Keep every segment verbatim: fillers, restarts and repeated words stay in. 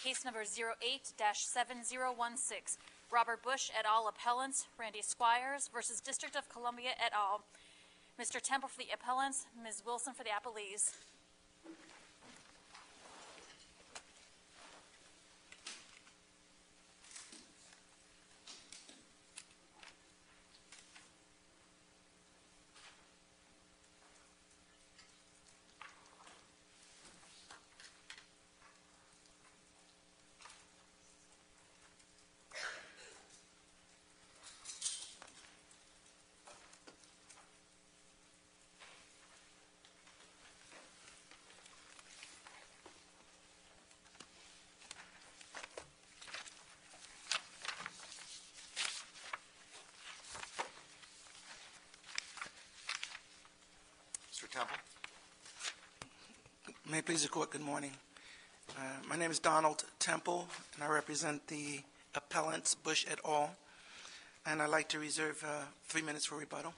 Case number zero eight dash seven zero one six. Robert Bush et al. Appellants, Randy Squires versus District of Columbia et al. Mister Temple for the appellants, Miz Wilson for the appellees. Mister Temple. May it please the court, good morning. Uh, my name is Donald Temple, and I represent the appellants Bush et al. And I'd like to reserve uh, three minutes for rebuttal.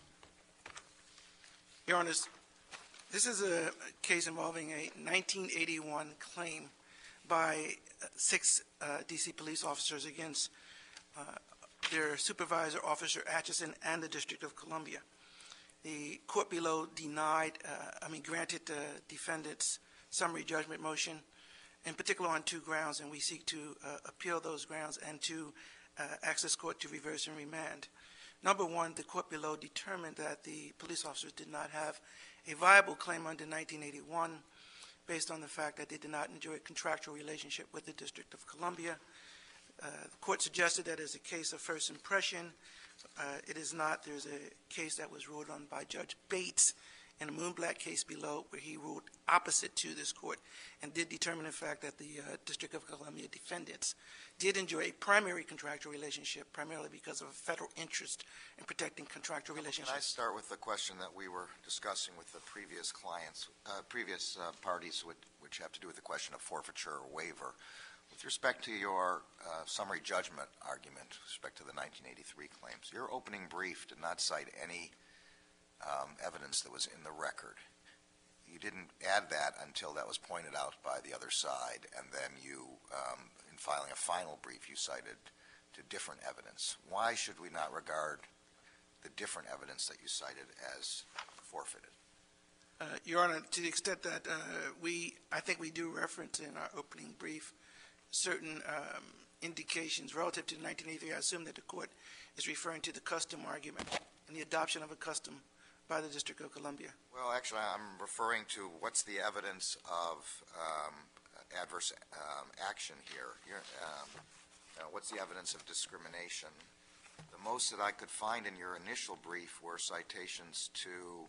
Your Honors, this is a case involving a nineteen eighty-one claim by six uh, D C police officers against uh, their supervisor, Officer Atchison, and the District of Columbia. The court below denied, uh, I mean, granted the defendant's summary judgment motion, in particular on two grounds, and we seek to uh, appeal those grounds and to uh, ask this court to reverse and remand. Number one, the court below determined that the police officers did not have a viable claim under nineteen eighty-one based on the fact that they did not enjoy a contractual relationship with the District of Columbia. Uh, the court suggested that as a case of first impression. Uh, it is not. There's a case that was ruled on by Judge Bates in the Moonblatt case below, where he ruled opposite to this court and did determine, in fact, that the uh, District of Columbia defendants did enjoy a primary contractual relationship, primarily because of a federal interest in protecting contractual relationships. Can I start with the question that we were discussing with the previous clients, uh, previous uh, parties, which, which have to do with the question of forfeiture or waiver? With respect to your uh, summary judgment argument with respect to the nineteen eighty-three claims, your opening brief did not cite any um, evidence that was in the record. You didn't add that until that was pointed out by the other side, and then you, um, in filing a final brief, you cited to different evidence. Why should we not regard the different evidence that you cited as forfeited? Uh, Your Honor, to the extent that uh, we, I think we do reference in our opening brief certain um, indications relative to nineteen eighty-three. I assume that the court is referring to the custom argument and the adoption of a custom by the District of Columbia. Well, actually, I'm referring to what's the evidence of um, adverse um, action here. You're, um, uh, what's the evidence of discrimination? The most that I could find in your initial brief were citations to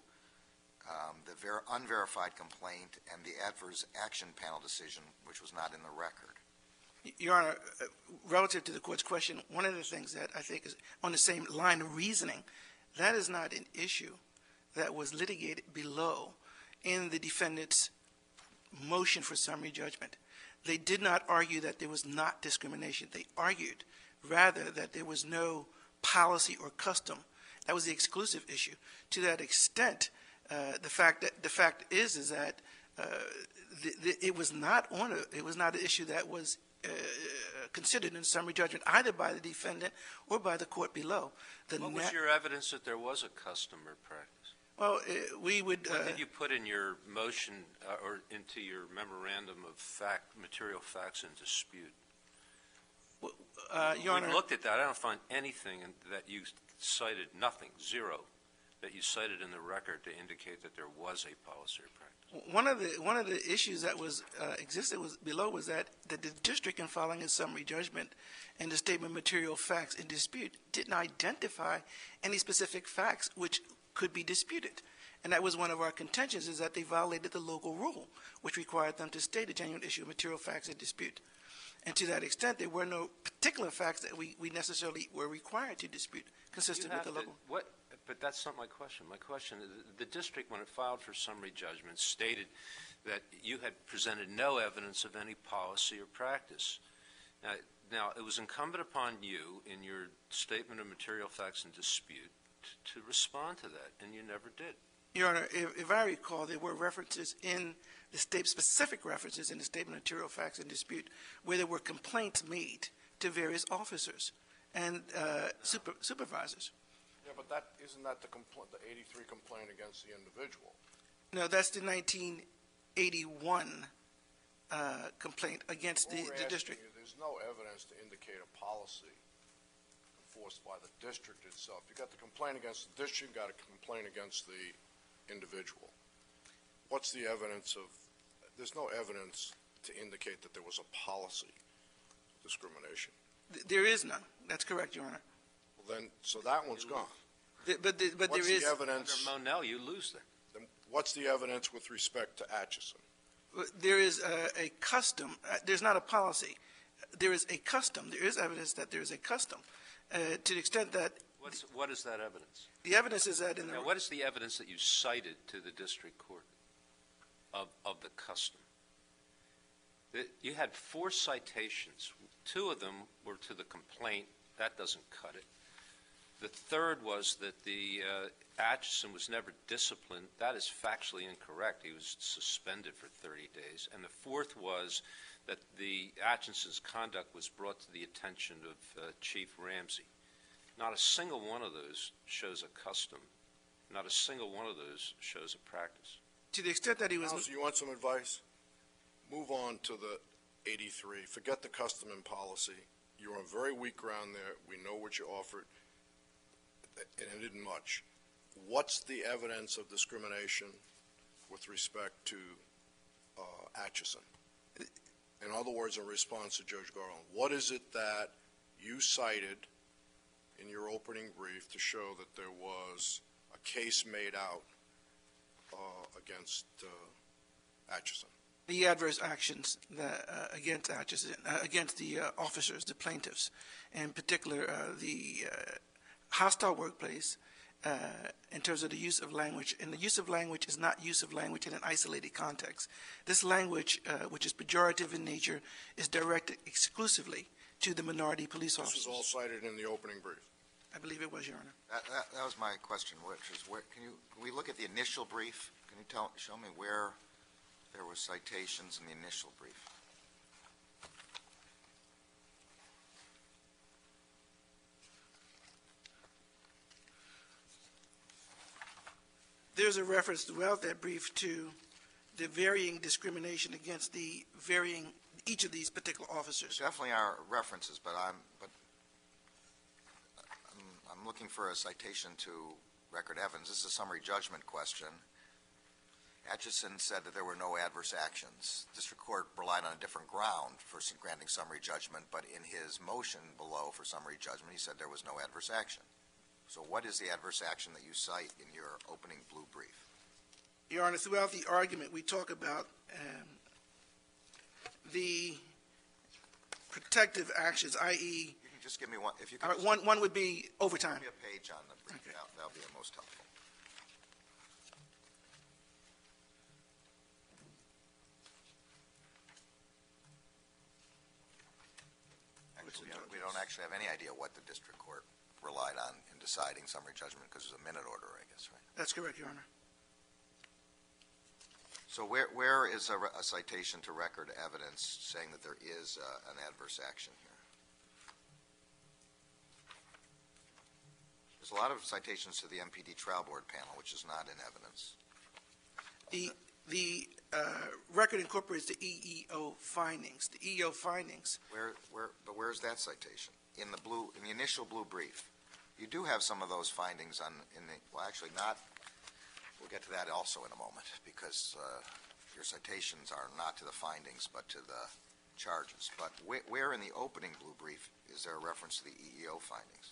um, the ver unverified complaint and the adverse action panel decision, which was not in the record. Your Honor, uh, relative to the court's question, one of the things that I think is on the same line of reasoning, that is not an issue that was litigated below in the defendant's motion for summary judgment. They did not argue that there was not discrimination. They argued, rather, that there was no policy or custom. That was the exclusive issue. To that extent, uh, the fact that the fact is is that uh, the, the, it was not on a, it was not an issue that was Uh, considered in summary judgment either by the defendant or by the court below. The what was your evidence that there was a custom or practice? Well, uh, we would. What uh, did you put in your motion uh, or into your memorandum of fact, material facts in dispute? Uh, Your we Honor, looked at that. I don't find anything in, that you cited, nothing, zero, that you cited in the record to indicate that there was a policy or practice. One of the one of the issues that was uh, existed was below was that, that the district, in filing a summary judgment and the statement of material facts in dispute, didn't identify any specific facts which could be disputed, and that was one of our contentions, is that they violated the local rule, which required them to state a genuine issue of material facts in dispute. And to that extent, there were no particular facts that we, we necessarily were required to dispute, consistent with the to, local. What, but that's not my question. My question is, the district, when it filed for summary judgment, stated that you had presented no evidence of any policy or practice. Now, now it was incumbent upon you, in your statement of material facts in dispute, to, to respond to that, and you never did. Your Honor, if, if I recall, there were references in the state, specific references in the statement of material facts in dispute, where there were complaints made to various officers and uh, super, supervisors. Yeah, but that, isn't that the compl- the eighty-three complaint against the individual? No, that's the nineteen eighty-one uh, complaint against the, What we're the asking district. you, there's no evidence to indicate a policy enforced by the district itself. You got the complaint against the district, you got a complaint against the individual. What's the evidence of, there's no evidence to indicate that there was a policy of discrimination. Th- There is none. That's correct, Your Honor. Well, then, so that one's gone. Th- But, the, but What's there is, the evidence, Under Monell, you lose then. then what's the evidence with respect to Atchison? there is a, a custom. Uh, there's not a policy. There is a custom. There is evidence that there is a custom, uh, to the extent that What's, what is that evidence? the evidence is that in the Now, what is the evidence that you cited to the district court of, of the custom? That you had four citations. Two of them were to the complaint. That doesn't cut it. The third was that the uh, Atchison was never disciplined. That is factually incorrect. He was suspended for thirty days. And the fourth was that the Atchison's conduct was brought to the attention of uh, Chief Ramsey. Not a single one of those shows a custom. Not a single one of those shows a practice. to the extent that he was Counsel, you want some advice? Move on to the eighty-three. Forget the custom and policy. You're on very weak ground there. We know what you offered, and it isn't much. What's the evidence of discrimination with respect to uh, Atchison? In other words, in response to Judge Garland, what is it that you cited in your opening brief to show that there was a case made out uh, against uh, Atchison? the adverse actions that, uh, against Atchison, uh, against the uh, officers, the plaintiffs, in particular uh, the uh, hostile workplace, uh, in terms of the use of language. And the use of language is not use of language in an isolated context. This language, uh, which is pejorative in nature, is directed exclusively to the minority police This officers. is all cited in the opening brief. I believe it was, Your Honor. That, that, that was my question, which is where, can you, can we look at the initial brief? Can you tell, show me where there were citations in the initial brief? There's a reference throughout that brief to the varying discrimination against the varying, each of these particular officers. There definitely are references, but I'm, but I'm, I'm looking for a citation to record evidence. This is a summary judgment question. Atchison said that there were no adverse actions. District Court relied on a different ground for some granting summary judgment, but in his motion below for summary judgment, he said there was no adverse action. So what is the adverse action that you cite in your opening blue brief? Your Honor, throughout the argument, we talk about um, the protective actions, that is, You can just give me one, if you uh, could just one, one would be overtime. give me a page on the brief, Okay. that, that'll be the most helpful. Actually, we don't, we don't actually have any idea what the district court relied on in deciding summary judgment because it was a minute order, I guess, right? That's correct, Your Honor. So where, where is a, re- a citation to record evidence saying that there is uh, an adverse action here? There's a lot of citations to the M P D trial board panel, which is not in evidence. The, the uh, record incorporates the E E O findings. The E E O findings, Where, where, but where's that citation? In the blue, in the initial blue brief, you do have some of those findings on, in the, well, actually not, we'll get to that also in a moment, because uh, your citations are not to the findings, but to the charges. But where, where in the opening blue brief is there a reference to the E E O findings?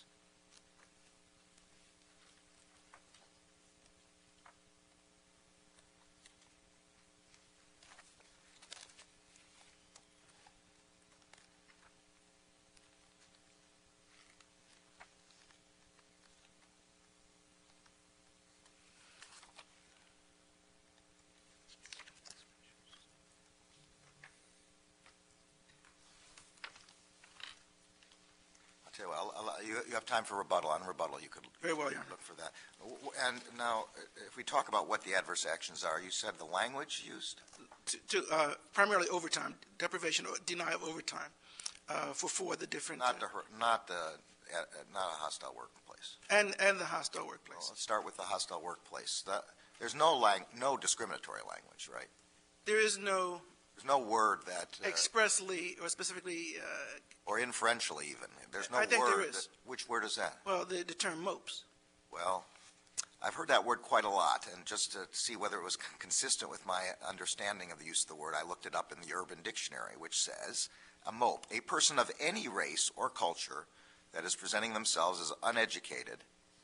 I'll tell you what, I'll, I'll, you you, you have time for rebuttal. On rebuttal, you could Very well, Your Honor. look for that. W- And now, if we talk about what the adverse actions are, you said the language used? To, to uh, primarily overtime, deprivation or denial of overtime uh, for four of the different, Not uh, the, her- not the, uh, uh, not a hostile workplace. and, and the hostile Well, workplace. let's start with the hostile workplace. The, there's no lang, no discriminatory language, right? There is no There's no word that, uh, expressly or specifically, uh, or inferentially even. There's no I think word. there is. that- which word is that? well, the, the term mopes. Well, I've heard that word quite a lot, and just to see whether it was c- consistent with my understanding of the use of the word, I looked it up in the Urban Dictionary, which says, a mope, a person of any race or culture that is presenting themselves as uneducated,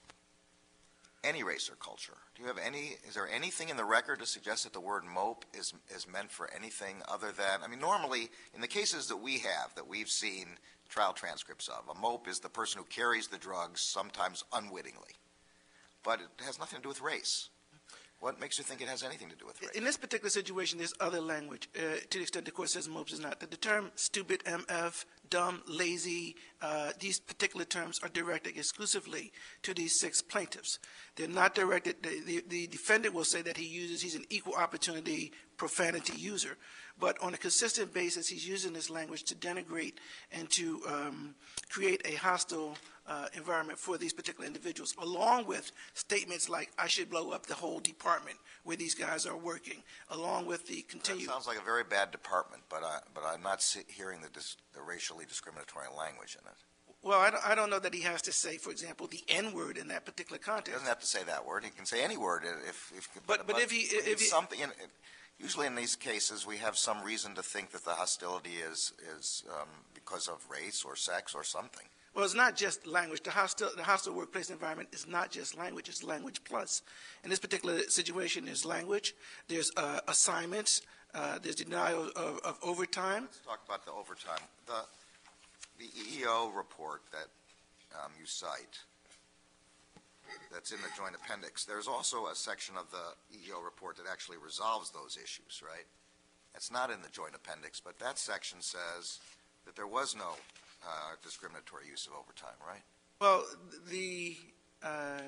any race or culture. Do you have any, is there anything in the record to suggest that the word mope is, is meant for anything other than, I mean, normally, in the cases that we have, that we've seen trial transcripts of, a mope is the person who carries the drugs, sometimes unwittingly. But it has nothing to do with race. What makes you think it has anything to do with race? In this particular situation, there's other language, uh, to the extent the court says mopes is not. The, the term stupid, M F, dumb, lazy, uh, these particular terms are directed exclusively to these six plaintiffs. They're not directed, the, the, the defendant will say that he uses, he's an equal opportunity profanity user, but on a consistent basis, he's using this language to denigrate and to um, create a hostile uh, environment for these particular individuals, along with statements like, I should blow up the whole department where these guys are working, along with the That continued... sounds like a very bad department, but I, but I'm not see, hearing the, dis, the racially discriminatory language in it. Well, I don't, I don't know that he has to say, for example, the N-word in that particular He context. doesn't have to say that word. He can say any word if, if But- but if he- if it's he- something. In, usually, in these cases, we have some reason to think that the hostility is is um, because of race or sex or something. Well, it's not just language. The hostile, the hostile workplace environment is not just language. It's language plus. In this particular situation, there's language, there's uh, assignments, uh, there's denial of, of overtime. Let's talk about the overtime. The the E E O report that um, you cite, that's in the joint appendix. There's also a section of the E E O report that actually resolves those issues, right? It's not in the joint appendix, but that section says that there was no uh, discriminatory use of overtime, right? Well, the uh,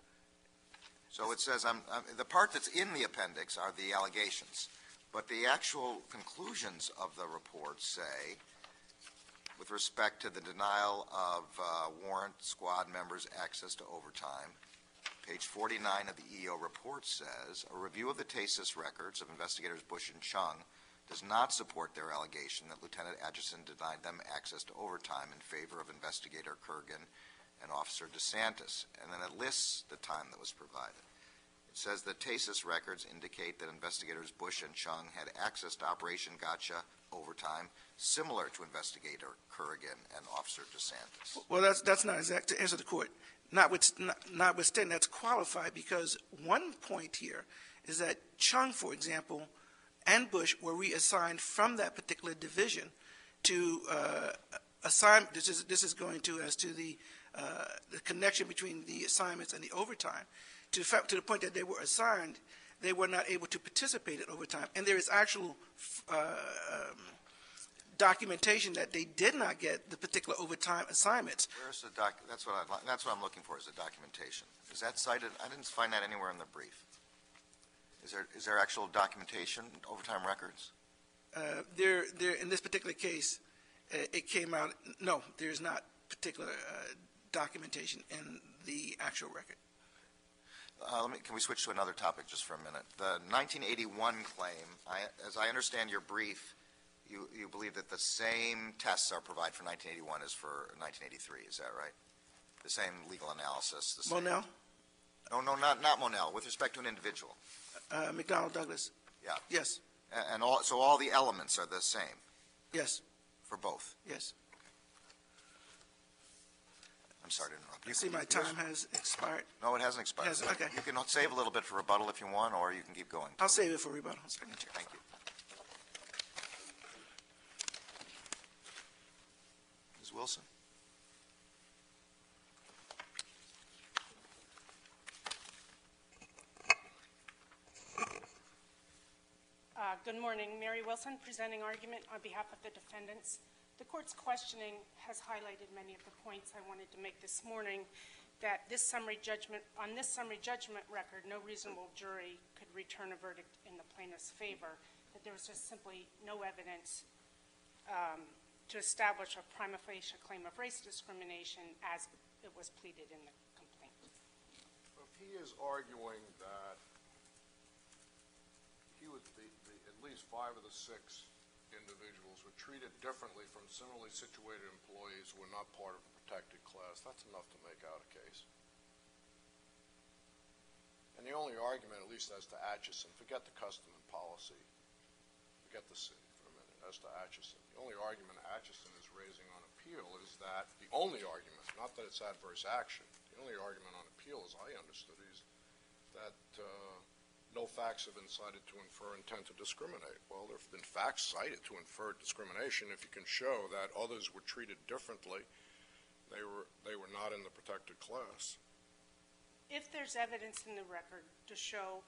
So it says, um, um, the part that's in the appendix are the allegations, but the actual conclusions of the report say, with respect to the denial of uh, warrant squad members' access to overtime, page forty-nine of the E E O report says, a review of the TASIS records of investigators Bush and Chung does not support their allegation that Lieutenant Atchison denied them access to overtime in favor of Investigator Kurgan and Officer DeSantis, and then it lists the time that was provided. It says that TASIS records indicate that investigators Bush and Chung had access to Operation Gotcha overtime, similar to Investigator Kurgan and Officer DeSantis. well, that's that's not exact to answer the court. Notwith, not, notwithstanding, that's qualified because one point here is that Chung, for example, and Bush were reassigned from that particular division to uh, assign. This is this is going to as to the uh, the connection between the assignments and the overtime, to the fact, to the point that they were assigned, they were not able to participate in overtime, and there is actual uh, um, documentation that they did not get the particular overtime assignments. Where's the doc? That's what I. That's what I'm looking for. Is the documentation? Is that cited? I didn't find that anywhere in the brief. Is there is there actual documentation, overtime records? Uh, there, there, in this particular case, uh, it came out. No, there is not particular uh, documentation in the actual record. Uh, let me, can we switch to another topic just for a minute? The nineteen eighty-one claim, I, as I understand your brief, you, you believe that the same tests are provided for nineteen eighty-one as for nineteen eighty-three. Is that right? The same legal analysis. The same. Monell, No, no, not not Monell. With respect to an individual. uh, McDonnell Douglas. Yeah. Yes, A- And all, so all the elements are the same yes, for both. yes. I'm sorry to interrupt. I You see my time has expired. No, it hasn't expired. Yes, okay. You can save a little bit for rebuttal if you want, or you can keep going. I'll save it for rebuttal. Second chair. Thank you. Miz Wilson? Uh, Good morning. Mary Wilson, presenting argument on behalf of the defendants, The court's questioning has highlighted many of the points I wanted to make this morning, that this summary judgment, on this summary judgment record, no reasonable jury could return a verdict in the plaintiff's favor, that there was just simply no evidence um, to establish a prima facie claim of race discrimination as it was pleaded in the complaint. If he is arguing that he was the, the, at least five of the six individuals were treated differently from similarly situated employees who were not part of a protected class, that's enough to make out a case. And the only argument, at least as to Atchison, forget the custom and policy, forget the city for a minute, as to Atchison, the only argument Atchison is raising on appeal is that, the only argument, not that it's adverse action, the only argument on appeal, as I understood, is that uh, no facts have been cited to infer intent to discriminate. Well, there have been facts cited to infer discrimination if you can show that others were treated differently, they were, they were not in the protected class. If there's evidence in the record to show,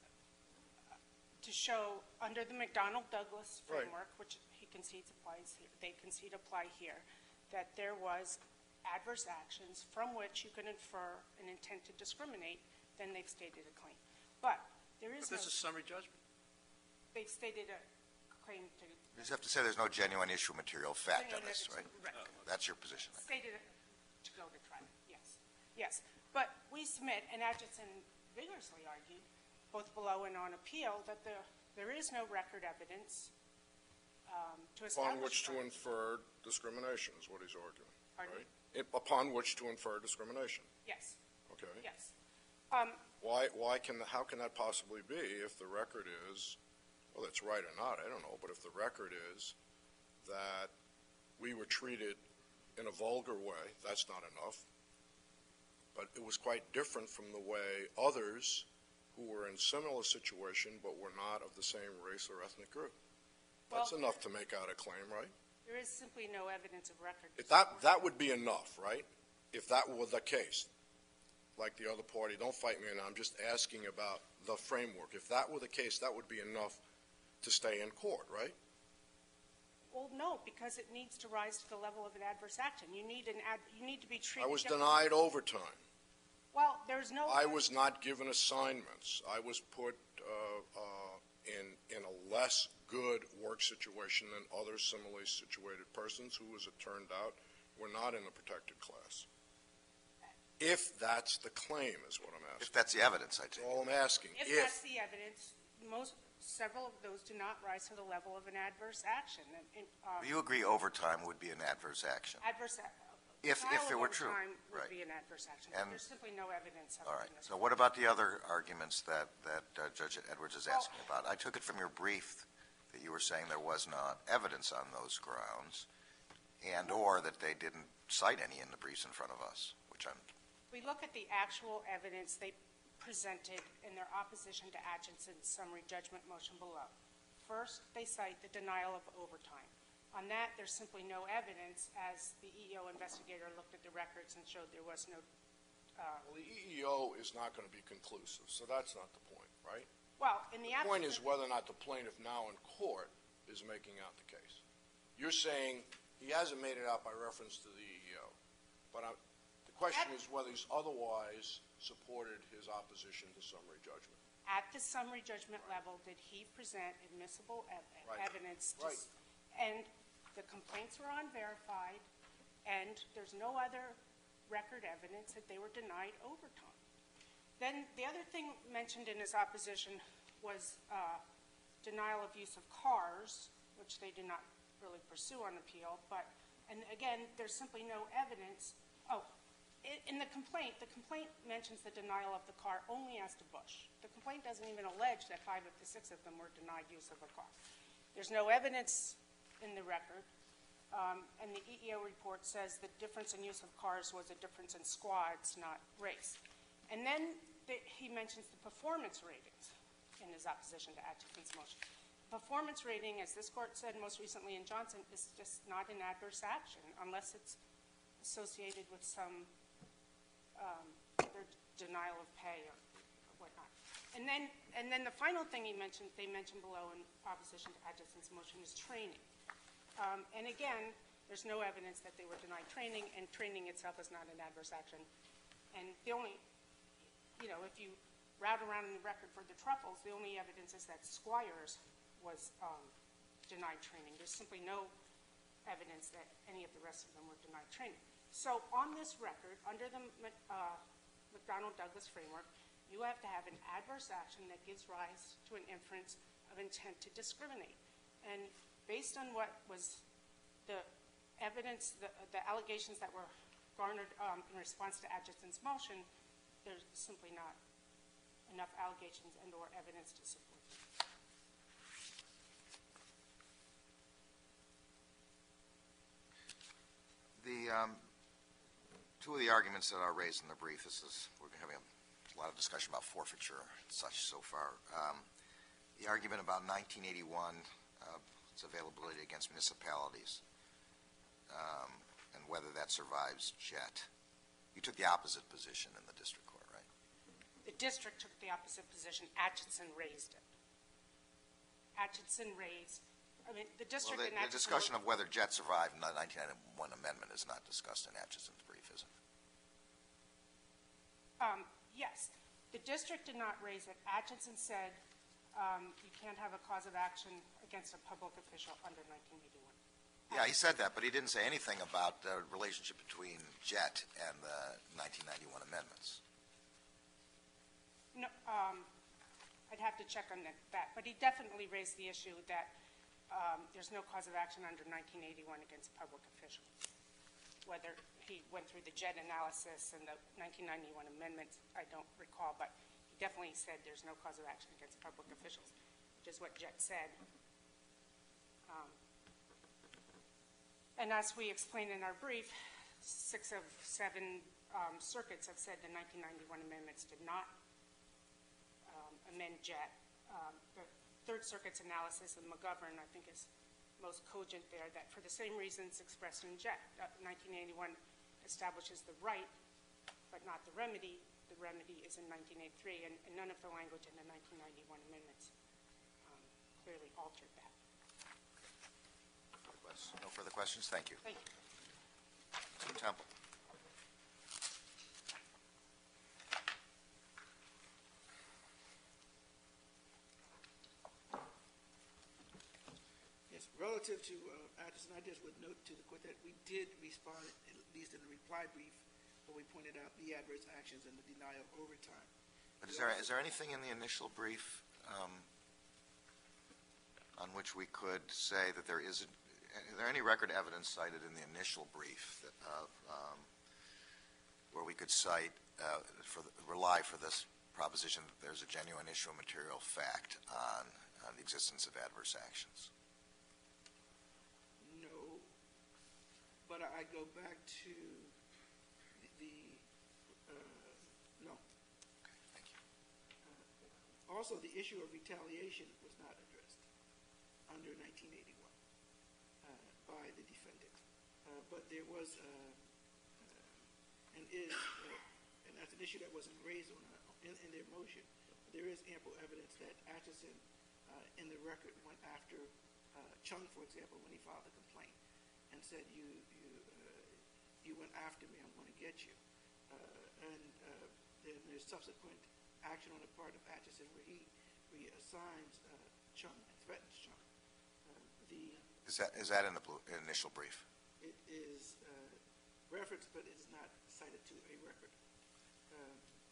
to show under the McDonnell-Douglas Right. framework, which he concedes applies here, they concede apply here, that there was adverse actions from which you can infer an intent to discriminate, then they've stated a claim. But there is But no, this is summary judgment. they've stated a claim to. You just have to say there's no genuine issue of material fact on this, right? Right. That's your position. Stated to go to trial, yes. Yes. But we submit, and Atchison vigorously argued, both below and on appeal, that the, there is no record evidence um, to establish. Upon which to that. infer discrimination is what he's arguing, Pardon? right? It, upon which to infer discrimination, Yes, okay? yes. Um, Why, why can, how can that possibly be if the record is, well, it's right or not, I don't know, but if the record is that we were treated in a vulgar way, that's not enough, but it was quite different from the way others who were in similar situation but were not of the same race or ethnic group. That's Well- enough to make out a claim, right? there is simply no evidence of record. If that, that would be enough, right? If that were the case. Like the other party, don't fight me, and I'm just asking about the framework. If that were the case, that would be enough to stay in court, right? Well, no, because it needs to rise to the level of an adverse action. You need an ad, you need to be I treated. was differently. denied overtime. Well, there's no. I was not given assignments. I was put uh, uh, in, in a less good work situation than other similarly situated persons who, as it turned out, were not in the protected class. If that's the claim, is what I'm If asking. that's the evidence, I take That's it. all I'm asking. If If, that's the evidence, most, several of those do not rise to the level of an adverse action. And, and, um, You agree overtime would be an adverse action? adverse, a- If- if trial it were true, overtime would right. be an adverse action. But And- there's simply no evidence of All it right. in this. So what about the other arguments that, that uh, Judge Edwards is Well- asking about? I took it from your brief that you were saying there was not evidence on those grounds and/or that they didn't cite any in the briefs in front of us, which I'm, We look at the actual evidence they presented in their opposition to Atchinson's summary judgment motion below. First, they cite the denial of overtime. On that, there's simply no evidence, as the E E O investigator looked at the records and showed there was no, well, the E E O is not going to be conclusive, so that's not the point, right? well, in the The point is absence, whether or not the plaintiff now in court is making out the case. You're saying he hasn't made it out by reference to the E E O, but I, the question is whether he's otherwise supported his opposition to summary judgment. at the summary judgment level, did he present admissible ev- Right. evidence? to s- Right. And the complaints were unverified, and there's no other record evidence that they were denied overtime. Then the other thing mentioned in his opposition was uh, denial of use of cars, which they did not really pursue on appeal. But, and again, there's simply no evidence. Oh, i- in the complaint, the complaint mentions the denial of the car only as to Bush. The complaint doesn't even allege that five of the six of them were denied use of a car. There's no evidence in the record. Um, and the E E O report says the difference in use of cars was a difference in squads, not race. And then the, he mentions the performance ratings in his opposition to Atchinson's motion. Performance rating, as this court said most recently in Johnson, is just not an adverse action unless it's associated with some um, either denial of pay or whatnot. And then, and then the final thing he mentioned, they mentioned below in opposition to Atchinson's motion is training. Um, and again, There's no evidence that they were denied training, and training itself is not an adverse action. And the only, you know, if you route around in the record for the Truffles, the only evidence is that Squires was um, denied training. There's simply no evidence that any of the rest of them were denied training. So on this record, under the uh, McDonnell-Douglas framework, you have to have an adverse action that gives rise to an inference of intent to discriminate. And based on what was the evidence, the, the allegations that were garnered um, in response to Atchison's motion, there's simply not enough allegations and or evidence to support it. The, um, two of the arguments that are raised in the brief, this is, we're having a, a lot of discussion about forfeiture and such so far. Um, the argument about nineteen eighty-one, uh, its availability against municipalities, um, and whether that survives JET. You took the opposite position in the district court, right? The district took the opposite position. Atchison raised it. Atchison raised, I mean, the district Well, the, and the Atchison discussion were- of whether JET survived in the nineteen ninety-one amendment is not discussed in Atchison's brief, is it? Um, yes. The district did not raise it. Atchison said um, you can't have a cause of action against a public official under nineteen eighty-one. Yeah, he said that, but he didn't say anything about the relationship between JET and the nineteen ninety-one amendments. No, um, I'd have to check on that, that, but he definitely raised the issue that um, there's no cause of action under nineteen eighty-one against public officials. Whether he went through the JET analysis and the nineteen ninety-one amendments, I don't recall, but he definitely said there's no cause of action against public officials, which is what JET said. Um, and as we explained in our brief, six of seven um, circuits have said the nineteen ninety-one amendments did not um, amend JET. Um, the Third Circuit's analysis of McGovern, I think, is most cogent there, that for the same reasons expressed in JET, uh, nineteen eighty-one establishes the right, but not the remedy. The remedy is in nineteen eighty-three, and, and none of the language in the nineteen ninety-one amendments um, clearly altered that. No further questions? Thank you. Thank you. Mister Temple. Yes, relative to uh, Atchison, I just would note to the court that we did respond, at least in the reply brief, where we pointed out the adverse actions and the denial of overtime. But is there, is there anything in the initial brief um, on which we could say that there isn't, is there any record evidence cited in the initial brief that, uh, um, where we could cite, uh, for the, rely for this proposition that there's a genuine issue of material fact on, on the existence of adverse actions? No, but I I go back to the, the uh, no. Okay, thank you. Also, the issue of retaliation was not addressed under nineteen eighty-one uh, by the defendant. Uh, but there was, uh, uh, and is, uh, and that's an issue that wasn't raised on, uh, in, in their motion. There is ample evidence that Atchison, uh, in the record, went after uh, Chung, for example, when he filed the complaint, and said, "You, you, uh, you went after me. I'm going to get you." Uh, and uh, then there's subsequent action on the part of Atchison where he reassigns uh, Chung and threatens Chung. Uh, the Is that, is that in the blue, initial brief? it is uh, referenced, but it is not cited to a record. Um,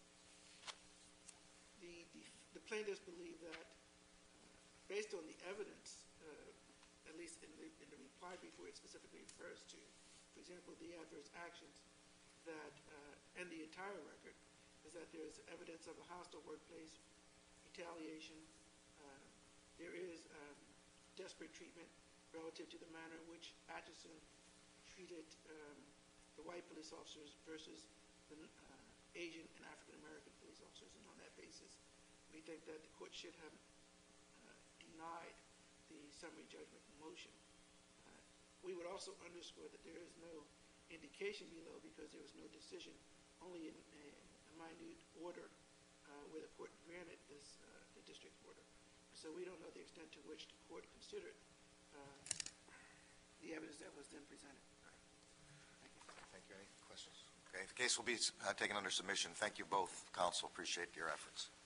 the, the the plaintiffs believe that, uh, based on the evidence, uh, at least in the in the reply brief where it specifically refers to, for example, the adverse actions, that uh, and the entire record, is that there is evidence of a hostile workplace, retaliation. Uh, there is um, desperate treatment relative to the manner in which Atchison treated um, the white police officers versus the uh, Asian and African American police officers. And on that basis, we think that the court should have uh, denied the summary judgment motion. Uh, we would also underscore that there is no indication below, because there was no decision, only in a, a minute order uh, where the court granted this uh, the district order. So we don't know the extent to which the court considered uh, the evidence that was then presented. Thank you. Any questions? Okay, the case will be uh, taken under submission. Thank you both, counsel. Appreciate your efforts.